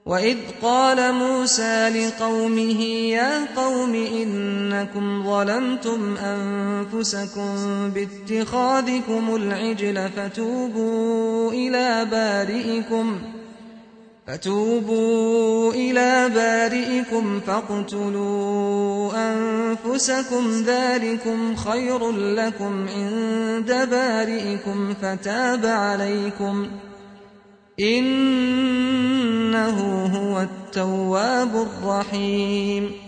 وإذ قال موسى لقومه يا قوم إنكم ظلمتم أنفسكم باتخاذكم العجل فتوبوا إلى بارئكم فاقتلوا أنفسكم ذلكم خير لكم عند بارئكم فتاب عليكم إنه هو التواب الرحيم